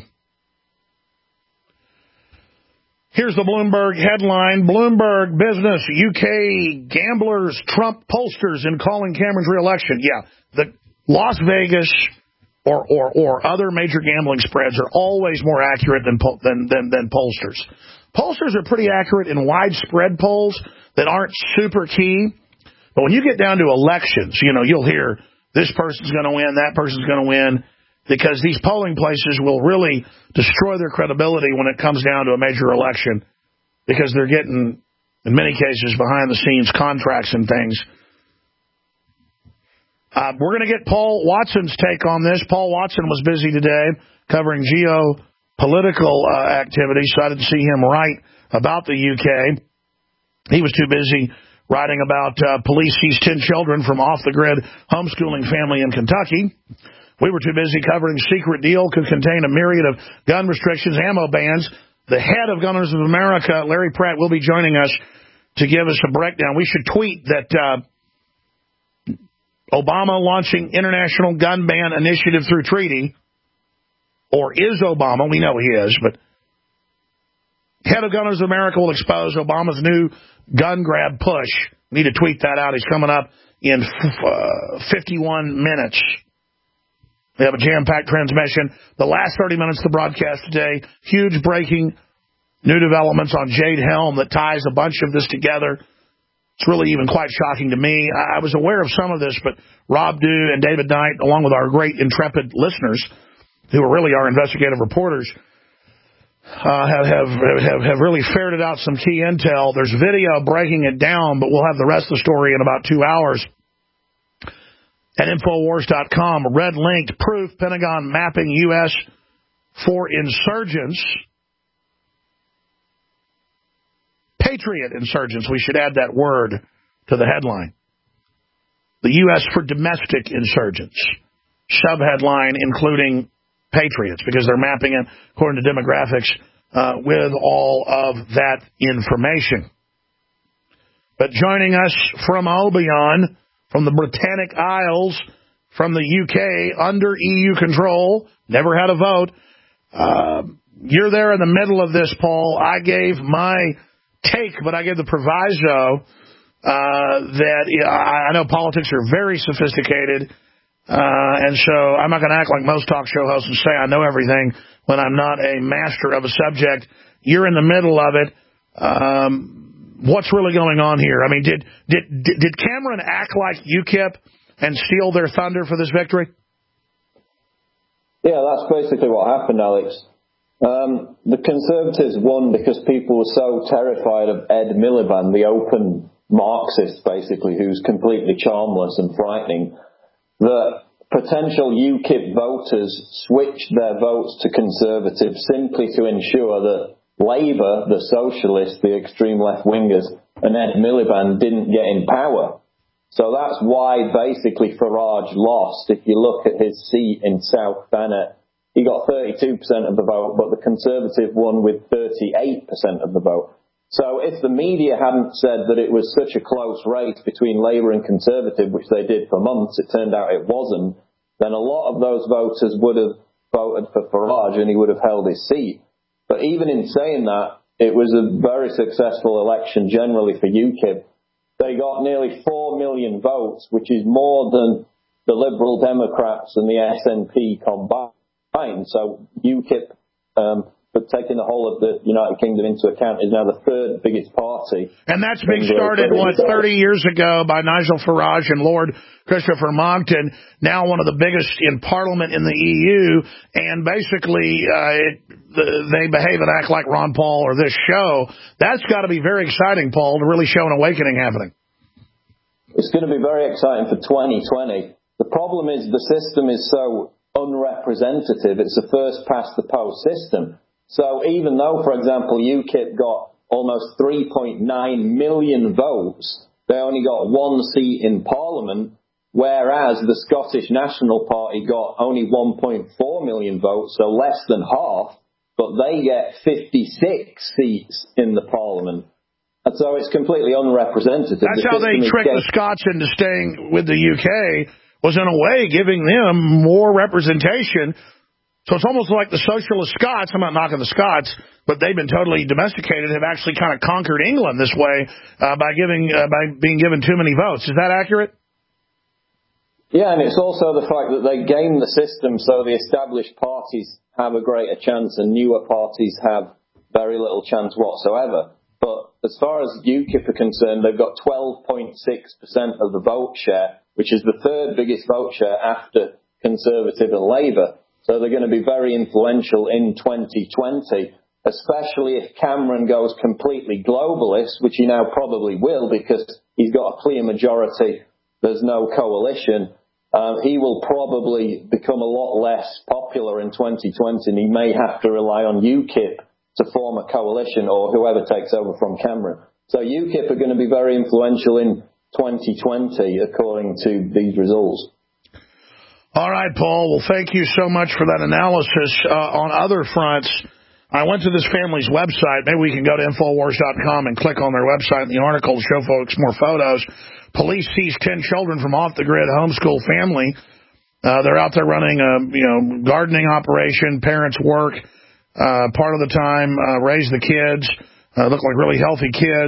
Here's the Bloomberg headline. Bloomberg Business, UK gamblers trump pollsters in calling Cameron's re-election. Yeah, the Las Vegas or other major gambling spreads are always more accurate than pollsters. Pollsters are pretty accurate in widespread polls that aren't super key. But when you get down to elections, you'll hear this person's going to win, that person's going to win, because these polling places will really destroy their credibility when it comes down to a major election, because they're getting, in many cases, behind-the-scenes contracts and things. We're going to get Paul Watson's take on this. Paul Watson was busy today covering geopolitical activity, so I didn't see him write about the UK. He was too busy writing about police seized 10 children from off-the-grid homeschooling family in Kentucky. We were too busy covering secret deal could contain a myriad of gun restrictions, ammo bans. The head of Gunners of America, Larry Pratt, will be joining us to give us a breakdown. We should tweet that Obama launching international gun ban initiative through treaty, or is Obama? We know he is, but head of Gunners of America will expose Obama's new gun grab push. We need to tweet that out. He's coming up in 51 minutes. We have a jam-packed transmission. The last 30 minutes of the broadcast today, huge breaking new developments on Jade Helm that ties a bunch of this together. It's really even quite shocking to me. I was aware of some of this, but Rob Dew and David Knight, along with our great intrepid listeners, who are really our investigative reporters, have really ferreted out some key intel. There's video breaking it down, but we'll have the rest of the story in about 2 hours at Infowars.com. Red-linked proof, Pentagon mapping U.S. for insurgents. Patriot insurgents. We should add that word to the headline. The U.S. for domestic insurgents. Subheadline including patriots, because they're mapping it according to demographics with all of that information. But joining us from Albion, from the Britannic Isles, from the UK, under EU control, never had a vote. You're there in the middle of this, Paul. I gave my take, but I gave the proviso that I know politics are very sophisticated, and so I'm not going to act like most talk show hosts and say I know everything when I'm not a master of a subject. You're in the middle of it. What's really going on here? I mean, did Cameron act like UKIP and steal their thunder for this victory? Yeah, that's basically what happened, Alex. The Conservatives won because people were so terrified of Ed Miliband, the open Marxist, basically, who's completely charmless and frightening, that potential UKIP voters switched their votes to Conservatives simply to ensure that Labour, the socialists, the extreme left-wingers, and Ed Miliband didn't get in power. So that's why basically Farage lost. If you look at his seat in South Bennett, he got 32% of the vote, but the Conservative won with 38% of the vote. So if the media hadn't said that it was such a close race between Labour and Conservative, which they did for months, it turned out it wasn't, then a lot of those voters would have voted for Farage and he would have held his seat. But even in saying that, it was a very successful election generally for UKIP. They got nearly 4 million votes, which is more than the Liberal Democrats and the SNP combined. So UKIP, but taking the whole of the United Kingdom into account, is now the third biggest party. And that's being started, 30 years ago by Nigel Farage and Lord Christopher Monckton, now one of the biggest in Parliament in the EU, and basically they behave and act like Ron Paul or this show. That's got to be very exciting, Paul, to really show an awakening happening. It's going to be very exciting for 2020. The problem is the system is so unrepresentative. It's a first-past-the-post system. So even though, for example, UKIP got almost 3.9 million votes, they only got one seat in Parliament, whereas the Scottish National Party got only 1.4 million votes, so less than half, but they get 56 seats in the Parliament. And so it's completely unrepresentative. That's how they tricked the Scots into staying with the UK, was in a way giving them more representation. So it's almost like the socialist Scots, I'm not knocking the Scots, but they've been totally domesticated, have actually kind of conquered England this way by being given too many votes. Is that accurate? Yeah, and it's also the fact that they game the system so the established parties have a greater chance and newer parties have very little chance whatsoever. But as far as UKIP are concerned, they've got 12.6% of the vote share, which is the third biggest vote share after Conservative and Labour. So they're going to be very influential in 2020, especially if Cameron goes completely globalist, which he now probably will because he's got a clear majority, there's no coalition. He will probably become a lot less popular in 2020, and he may have to rely on UKIP to form a coalition or whoever takes over from Cameron. So UKIP are going to be very influential in 2020, according to these results. All right, Paul. Well, thank you so much for that analysis. On other fronts, I went to this family's website. Maybe we can go to Infowars.com and click on their website in the article to show folks more photos. Police seized 10 children from off-the-grid homeschool family. They're out there running a gardening operation. Parents work part of the time, raise the kids. Look like really healthy kids.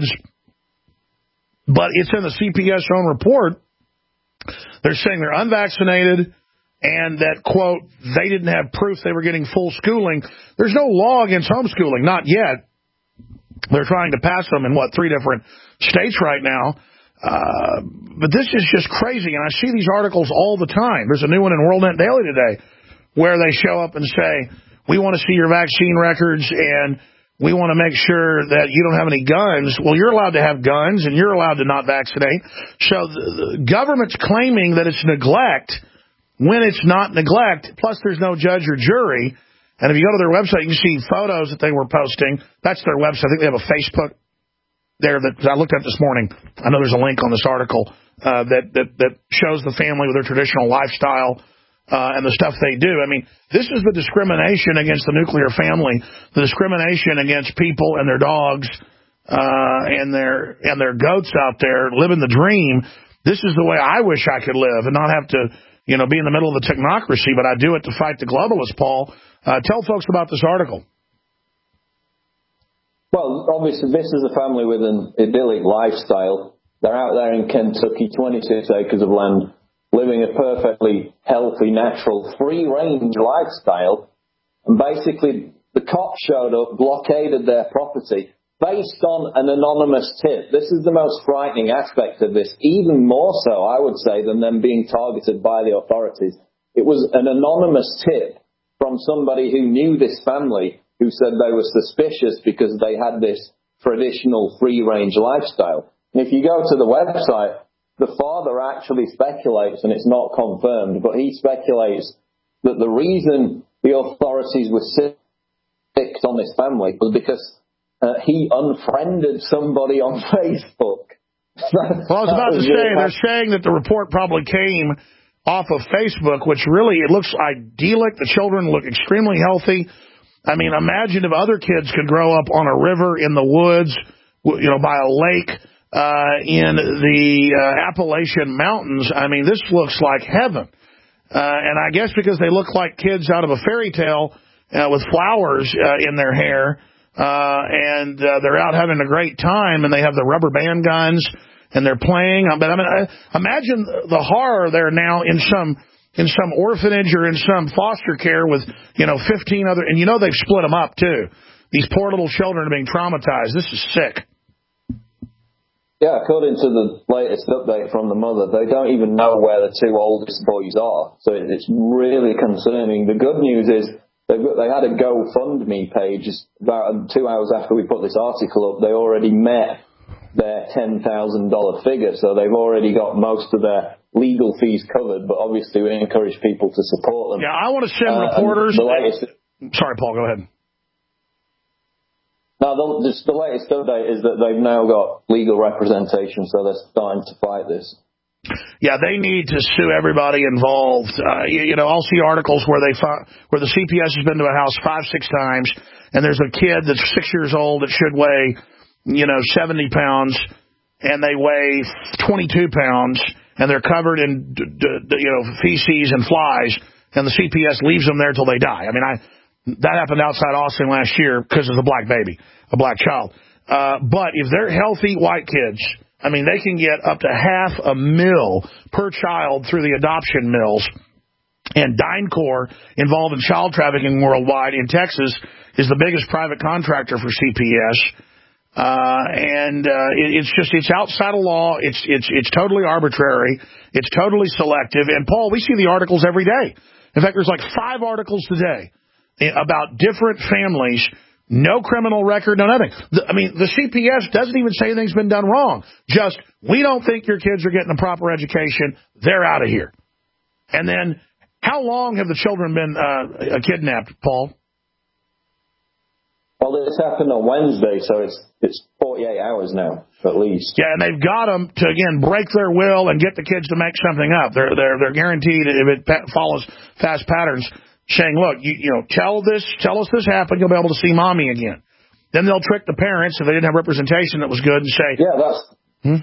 But it's in the CPS own report. They're saying they're unvaccinated, and that, quote, they didn't have proof they were getting full schooling. There's no law against homeschooling, not yet. They're trying to pass them in, 3 different states right now. But this is just crazy, and I see these articles all the time. There's a new one in WorldNet Daily today where they show up and say, we want to see your vaccine records, and we want to make sure that you don't have any guns. Well, you're allowed to have guns, and you're allowed to not vaccinate. So the government's claiming that it's neglect when it's not neglect, plus there's no judge or jury. And if you go to their website, you can see photos that they were posting. That's their website. I think they have a Facebook there that I looked at this morning. I know there's a link on this article that shows the family with their traditional lifestyle and the stuff they do. I mean, this is the discrimination against the nuclear family, the discrimination against people and their dogs and their goats out there living the dream. This is the way I wish I could live and not have to, be in the middle of the technocracy, but I do it to fight the globalists, Paul. Tell folks about this article. Well, obviously, this is a family with an idyllic lifestyle. They're out there in Kentucky, 26 acres of land, living a perfectly healthy, natural, free-range lifestyle. And basically, the cops showed up, blockaded their property, based on an anonymous tip. This is the most frightening aspect of this, even more so, I would say, than them being targeted by the authorities. It was an anonymous tip from somebody who knew this family, who said they were suspicious because they had this traditional free-range lifestyle. And if you go to the website, the father actually speculates, and it's not confirmed, but he speculates that the reason the authorities were sick on this family was because he unfriended somebody on Facebook. Well, I was about to say, they're saying that the report probably came off of Facebook, which really, it looks idyllic. The children look extremely healthy. I mean, imagine if other kids could grow up on a river in the woods, by a lake, in the Appalachian Mountains. I mean, this looks like heaven. And I guess because they look like kids out of a fairy tale with flowers in their hair, and they're out having a great time, and they have the rubber band guns, and they're playing. But I mean, imagine the horror there now in some orphanage or in some foster care with 15 other, and they've split them up too. These poor little children are being traumatized. This is sick. Yeah, according to the latest update from the mother, they don't even know where the two oldest boys are. So it's really concerning. The good news is they had a GoFundMe page about 2 hours after we put this article up. They already met their $10,000 figure, so they've already got most of their legal fees covered. But obviously, we encourage people to support them. Yeah, I want to send reporters. Sorry, Paul, go ahead. No, the latest update is that they've now got legal representation, so they're starting to fight this. Yeah, they need to sue everybody involved. I'll see articles where where the CPS has been to a house 5-6 times, and there's a kid that's 6 years old that should weigh, 70 pounds, and they weigh 22 pounds, and they're covered in, feces and flies, and the CPS leaves them there till they die. I mean, that happened outside Austin last year because of a black baby, a black child. But if they're healthy white kids, I mean, they can get up to $500,000 per child through the adoption mills. And DynCorp, involved in child trafficking worldwide in Texas, is the biggest private contractor for CPS. It's outside of law. It's totally arbitrary. It's totally selective. And Paul, we see the articles every day. In fact, there's like 5 articles today about different families. No criminal record, no nothing. The CPS doesn't even say anything's been done wrong. Just, we don't think your kids are getting a proper education. They're out of here. And then, how long have the children been kidnapped, Paul? Well, this happened on Wednesday, so it's 48 hours now, at least. Yeah, and they've got them to, again, break their will and get the kids to make something up. They're guaranteed, if it follows fast patterns, saying, look, tell us this happened, you'll be able to see mommy again. Then they'll trick the parents if they didn't have representation that was good and say, yeah, that's.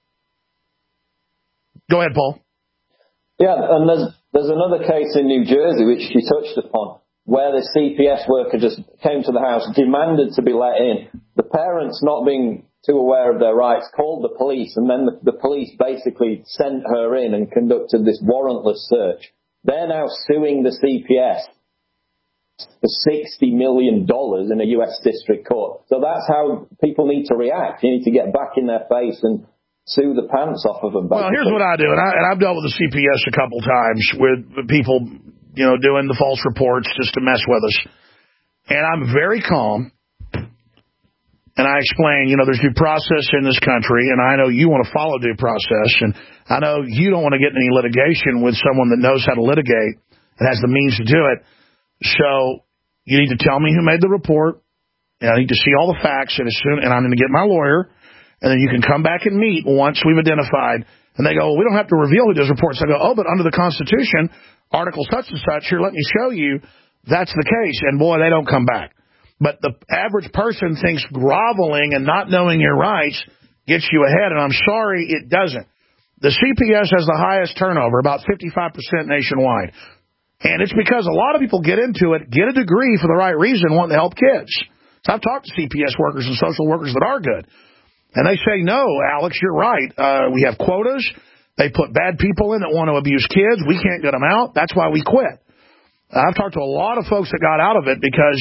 Go ahead, Paul. Yeah, and there's another case in New Jersey which you touched upon, where the CPS worker just came to the house, demanded to be let in. The parents, not being too aware of their rights, called the police, and then the police basically sent her in and conducted this warrantless search. They're now suing the CPS for $60 million in a U.S. district court. So that's how people need to react. You need to get back in their face and sue the pants off of them. Basically. Well, here's what I do, and I've dealt with the CPS a couple times with people, doing the false reports just to mess with us. And I'm very calm. And I explain, there's due process in this country, and I know you want to follow due process, and I know you don't want to get in any litigation with someone that knows how to litigate and has the means to do it. So you need to tell me who made the report, and I need to see all the facts, and I'm going to get my lawyer, and then you can come back and meet once we've identified. And they go, well, we don't have to reveal who does reports. I go, oh, but under the Constitution, Article such and such, here, let me show you, that's the case. And boy, they don't come back. But the average person thinks groveling and not knowing your rights gets you ahead, and I'm sorry, it doesn't. The CPS has the highest turnover, about 55% nationwide. And it's because a lot of people get into it, get a degree for the right reason, wanting to help kids. So I've talked to CPS workers and social workers that are good. And they say, no, Alex, you're right. We have quotas. They put bad people in that want to abuse kids. We can't get them out. That's why we quit. I've talked to a lot of folks that got out of it because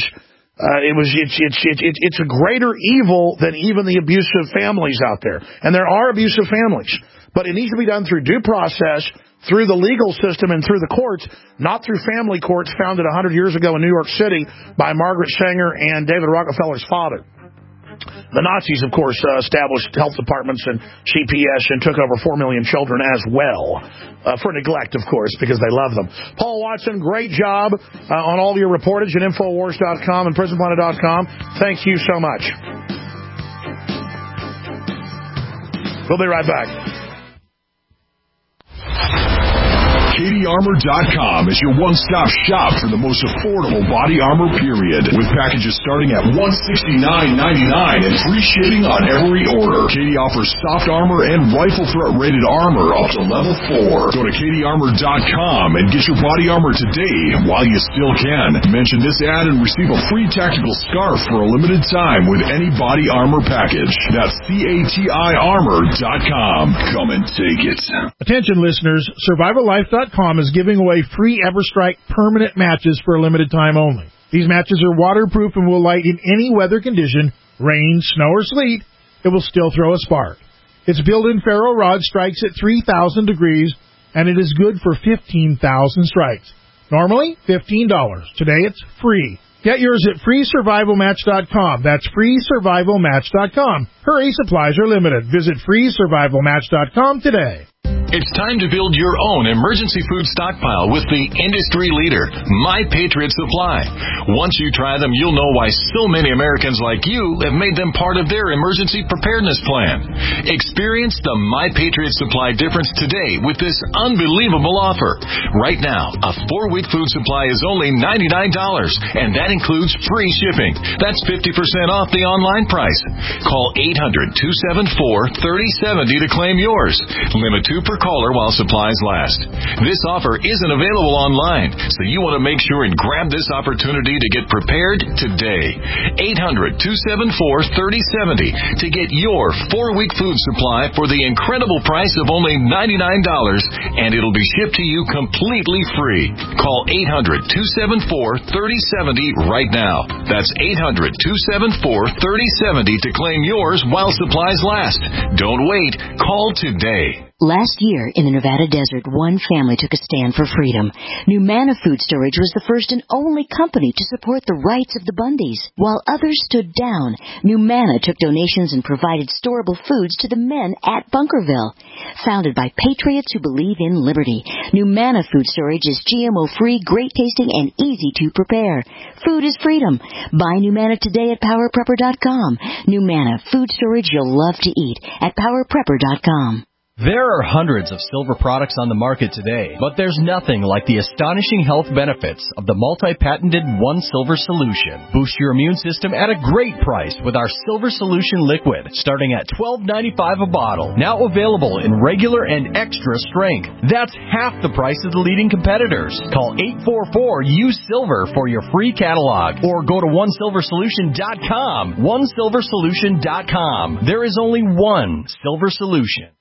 it's a greater evil than even the abusive families out there. And there are abusive families. But it needs to be done through due process, through the legal system and through the courts, not through family courts founded 100 years ago in New York City by Margaret Sanger and David Rockefeller's father. The Nazis, of course, established health departments and CPS and took over 4 million children as well, for neglect, of course, because they love them. Paul Watson, great job on all your reportage at Infowars.com and PrisonPlanet.com. Thank you so much. We'll be right back. CatieArmor.com is your one-stop shop for the most affordable body armor, period. With packages starting at $169.99 and free shipping on every order. Katie offers soft armor and rifle threat-rated armor up to level 4. Go to CatieArmor.com and get your body armor today while you still can. Mention this ad and receive a free tactical scarf for a limited time with any body armor package. That's CatieArmor.com. Come and take it. Attention, listeners. SurvivalLife.com is giving away free EverStrike permanent matches for a limited time only. These matches are waterproof and will light in any weather condition, rain, snow, or sleet. It will still throw a spark. Its built-in ferro rod strikes at 3,000 degrees, and it is good for 15,000 strikes. Normally, $15. Today, it's free. Get yours at FreeSurvivalMatch.com. That's FreeSurvivalMatch.com. Hurry, supplies are limited. Visit FreeSurvivalMatch.com today. It's time to build your own emergency food stockpile with the industry leader, My Patriot Supply. Once you try them, you'll know why so many Americans like you have made them part of their emergency preparedness plan. Experience the My Patriot Supply difference today with this unbelievable offer. Right now, a 4-week food supply is only $99, and that includes free shipping. That's 50% off the online price. Call 800-274-3070 to claim yours. Limit 2 per caller while supplies last. This offer isn't available online, so you want to make sure and grab this opportunity to get prepared today. 800-274-3070 to get your 4-week food supply for the incredible price of only $99, and it'll be shipped to you completely free. Call 800-274-3070 right now. That's 800-274-3070 to claim yours while supplies last. Don't wait. Call today. Last year, in the Nevada desert, one family took a stand for freedom. Numanna Food Storage was the first and only company to support the rights of the Bundys. While others stood down, Numanna took donations and provided storable foods to the men at Bunkerville. Founded by patriots who believe in liberty, Numanna Food Storage is GMO-free, great-tasting, and easy to prepare. Food is freedom. Buy Numanna today at PowerPrepper.com. Numanna Food Storage you'll love to eat at PowerPrepper.com. There are hundreds of silver products on the market today, but there's nothing like the astonishing health benefits of the multi-patented One Silver Solution. Boost your immune system at a great price with our Silver Solution Liquid, starting at $12.95 a bottle. Now available in regular and extra strength. That's half the price of the leading competitors. Call 844-USE-SILVER for your free catalog, or go to OneSilverSolution.com. OneSilverSolution.com. There is only one Silver Solution.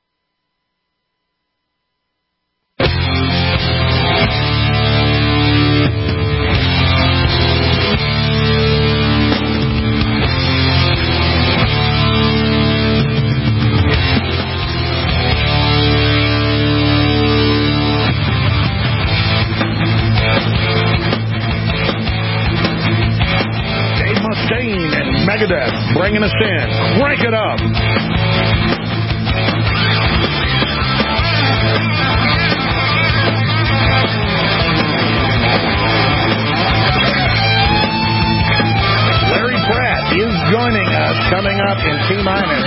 Megadeth, bringing us in. Crank it up. Larry Pratt is joining us coming up in T-minus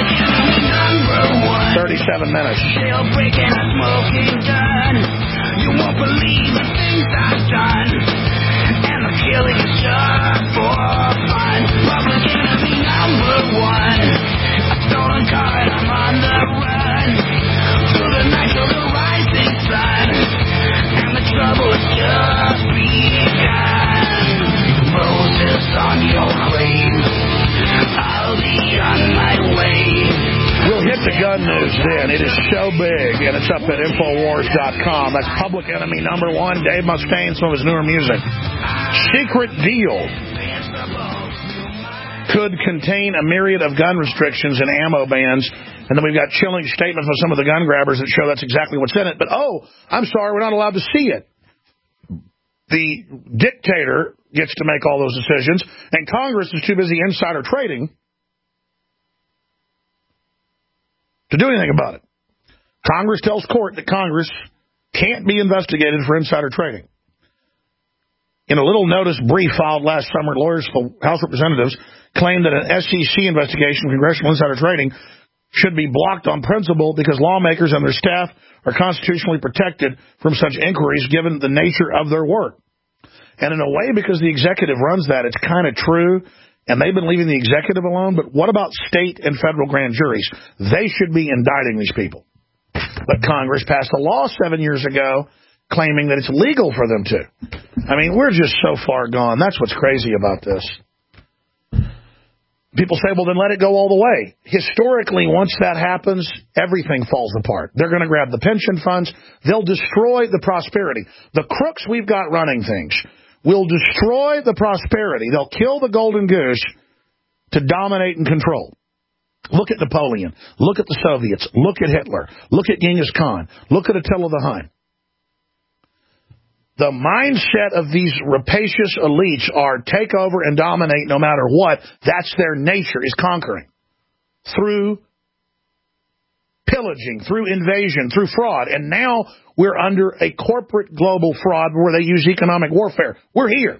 37 minutes. Still breaking a smoking gun. You won't believe the things I've done. And the killing is just for fun. Public enemy number one. A stolen car and I'm on the run. Through the night till the rising sun. And the trouble has just begun. Moses on your grave. I'll be on my way. We'll hit the gun news then. It is so big, and it's up at Infowars.com. That's Public Enemy number one, Dave Mustaine, some of his newer music. Secret deal could contain a myriad of gun restrictions and ammo bans. And then we've got chilling statements from some of the gun grabbers that show that's exactly what's in it. But, I'm sorry, we're not allowed to see it. The dictator gets to make all those decisions, and Congress is too busy insider trading to do anything about it. Congress tells court that Congress can't be investigated for insider trading. In a little notice brief filed last summer, lawyers for House Representatives claimed that an SEC investigation of congressional insider trading should be blocked on principle because lawmakers and their staff are constitutionally protected from such inquiries given the nature of their work. And in a way, because the executive runs that, it's kind of true. And they've been leaving the executive alone. But what about state and federal grand juries? They should be indicting these people. But Congress passed a law 7 years ago claiming that it's legal for them to. I mean, we're just so far gone. That's what's crazy about this. People say, well, then let it go all the way. Historically, once that happens, everything falls apart. They're going to grab the pension funds. They'll destroy the prosperity. The crooks we've got running things will destroy the prosperity. They'll kill the golden goose to dominate and control. Look at Napoleon. Look at the Soviets. Look at Hitler. Look at Genghis Khan. Look at Attila the Hun. The mindset of these rapacious elites are take over and dominate no matter what. That's their nature, is conquering. Through pillaging, through invasion, through fraud. And now we're under a corporate global fraud where they use economic warfare. We're here.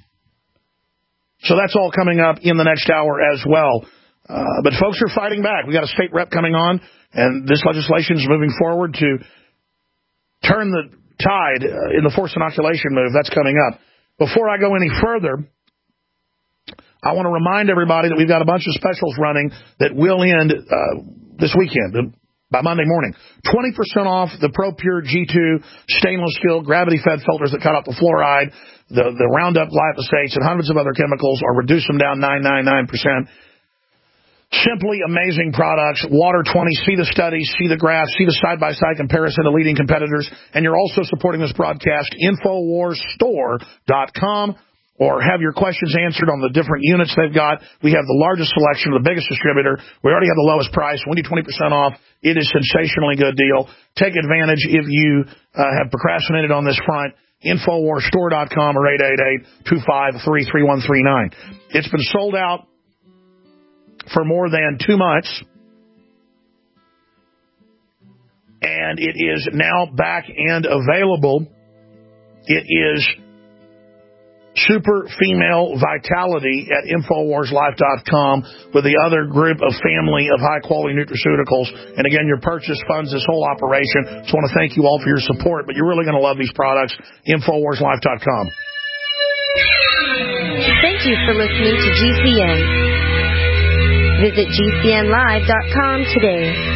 So that's all coming up in the next hour as well. But folks are fighting back. We got a state rep coming on, and this legislation is moving forward to turn the tide in the forced inoculation move. That's coming up. Before I go any further, I want to remind everybody that we've got a bunch of specials running that will end this weekend. By Monday morning, 20% off the ProPure G2 stainless steel gravity-fed filters that cut out the fluoride, the Roundup glyphosates, and hundreds of other chemicals, or reduce them down 999%. Simply amazing products. Water 20, see the studies, see the graphs, see the side-by-side comparison to leading competitors. And you're also supporting this broadcast, InfoWarsStore.com. Or have your questions answered on the different units they've got. We have the largest selection, the biggest distributor. We already have the lowest price. We need 20% off. It is a sensationally good deal. Take advantage if you have procrastinated on this front. InfoWarsStore.com or 888-253-3139. It's been sold out for more than 2 months. And it is now back and available. It is Super Female Vitality at InfoWarsLife.com with the other group of family of high-quality nutraceuticals. And again, your purchase funds this whole operation. So I want to thank you all for your support, but you're really going to love these products. InfoWarsLife.com. Thank you for listening to GCN. Visit GCNlive.com today.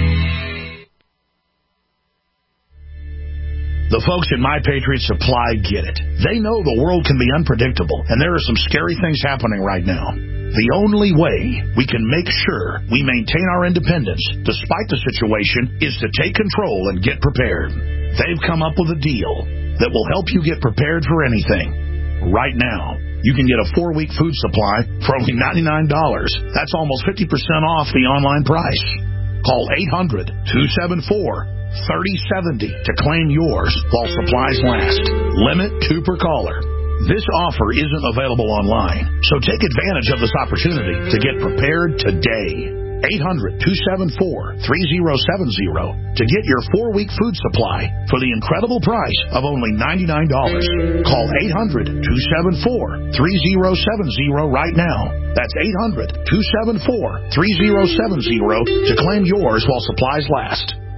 The folks at My Patriot Supply get it. They know the world can be unpredictable, and there are some scary things happening right now. The only way we can make sure we maintain our independence, despite the situation, is to take control and get prepared. They've come up with a deal that will help you get prepared for anything. Right now, you can get a 4-week food supply for only $99. That's almost 50% off the online price. Call 800-274-3070 to claim yours while supplies last. Limit 2 per caller. This offer isn't available online, so take advantage of this opportunity to get prepared today. 800-274-3070 to get your 4-week food supply for the incredible price of only $99. Call 800-274-3070 right now. That's 800-274-3070 to claim yours while supplies last.